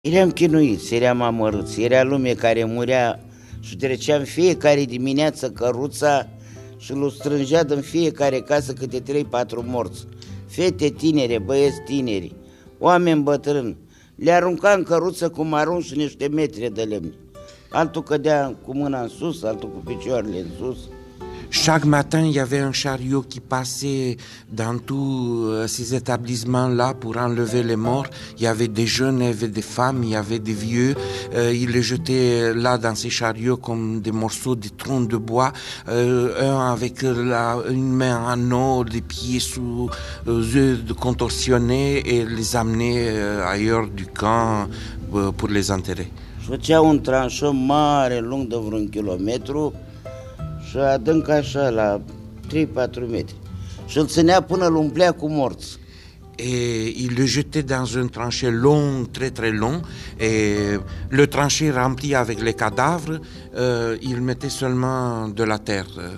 Eram chinuiți, eram amărâți, era lume care murea și treceam fiecare dimineață căruța și îl strângea din fiecare casă câte 3-4 morți. Fete tinere, băieți tineri, oameni bătrâni. Le arunca în căruță cum arunci și niște metre de lemn. Altul cădea cu mâna în sus, altul cu picioarele în sus. Chaque matin, il y avait un chariot qui passait dans tous ces établissements-là pour enlever les morts. Il y avait des jeunes, il y avait des femmes, il y avait des vieux. Ils les jetaient là dans ces chariots comme des morceaux de troncs de bois. Un avec une main en eau, des pieds sous eux contorsionnés et les amener ailleurs du camp pour les enterrer. Și făceau un tranșon mare, lung de vreun kilometru, și adânc așa, la 3-4 metri. Și îl ținea până îl umplea cu morți. Et il le jetait dans un tranchée long, très très long, et le tranchée rempli avec les cadavres, il mettait seulement de la terre.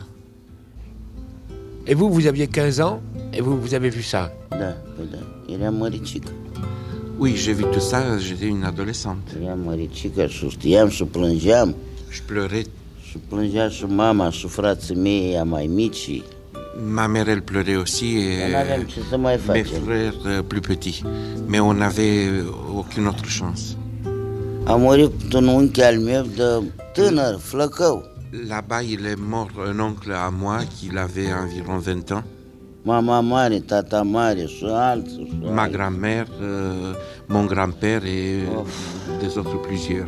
Et vous, vous aviez 15 ans, et vous avez vu ça? Da, da, eram măricică. Oui, j'ai vu tout ça, j'étais une adolescente. Eram măricică și știam și plângeam. Je pleurais. Și plângea și mama și frații mei, a mai mici. Ma mère, elle pleurait aussi, et mes frères plus petits. Mais on n'avait aucune autre chance. A murit un unchi al meu de tânăr, flăcău. Là-bas, il est mort un oncle à moi qui avait environ 20 ans. Mama mare, tata mare și alții. Ma grand-mère, mon grand-père et des autres plusieurs.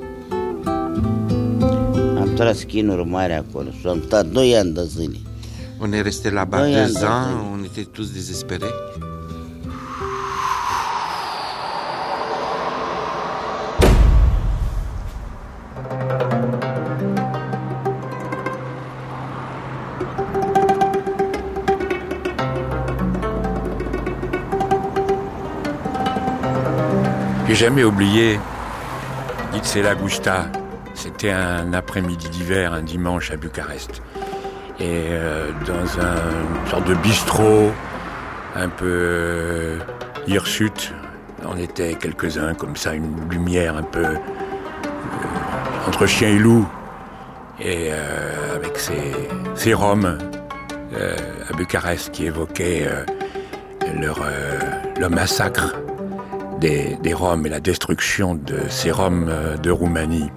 Am tras chinuri mari acolo și am stat 2 ani de zile. On est resté là-bas 2 ans, on était tous désespérés. J'ai jamais oublié Itzela Gusta. C'était un après-midi d'hiver, un dimanche à Bucarest. Et dans une sorte de bistrot, un peu hirsute, on était quelques-uns comme ça, une lumière un peu entre chien et loup. Et avec ces Roms à Bucarest qui évoquaient le massacre des Roms et la destruction de ces Roms de Roumanie.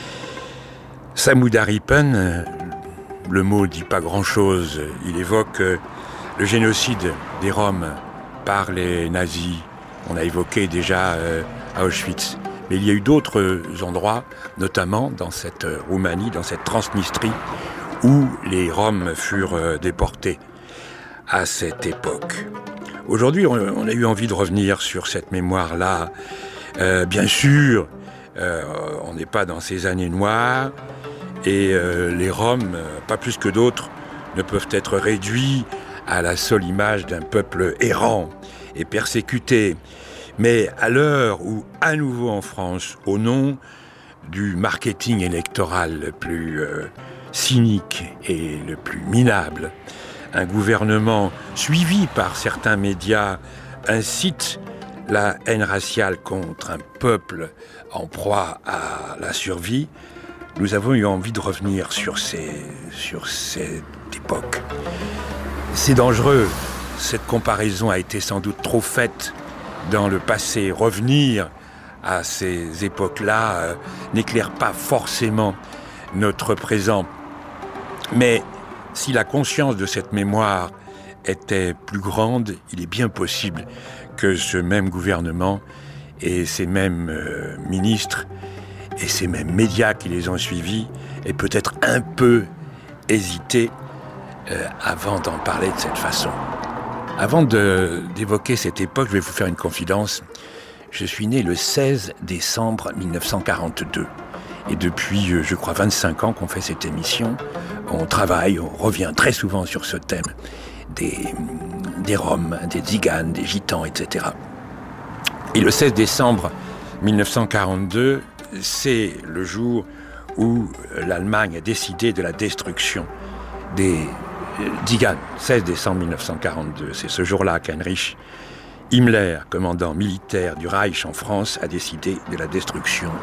Samudaripen, le mot dit pas grand-chose. Il évoque le génocide des Roms par les nazis. On a évoqué déjà à Auschwitz. Mais il y a eu d'autres endroits, notamment dans cette Roumanie, dans cette Transnistrie, où les Roms furent déportés à cette époque. Aujourd'hui, on a eu envie de revenir sur cette mémoire-là. Bien sûr, on n'est pas dans ces années noires, et les Roms, pas plus que d'autres, ne peuvent être réduits à la seule image d'un peuple errant et persécuté. Mais à l'heure où, à nouveau en France, au nom du marketing électoral le plus cynique et le plus minable, un gouvernement suivi par certains médias incite la haine raciale contre un peuple en proie à la survie, nous avons eu envie de revenir sur cette époque. C'est dangereux, cette comparaison a été sans doute trop faite dans le passé. Revenir à ces époques-là n'éclaire pas forcément notre présent. Mais si la conscience de cette mémoire était plus grande, il est bien possible que ce même gouvernement et ces mêmes ministres et ces mêmes médias qui les ont suivis aient peut-être un peu hésité avant d'en parler de cette façon. Avant d'évoquer cette époque, je vais vous faire une confidence. Je suis né le 16 décembre 1942. Et depuis, je crois, 25 ans qu'on fait cette émission, on travaille, on revient très souvent sur ce thème des Roms, des Tziganes, des Gitans, etc. Et le 16 décembre 1942, c'est le jour où l'Allemagne a décidé de la destruction des Tziganes. 16 décembre 1942, c'est ce jour-là qu'Heinrich Himmler, commandant militaire du Reich en France, a décidé de la destruction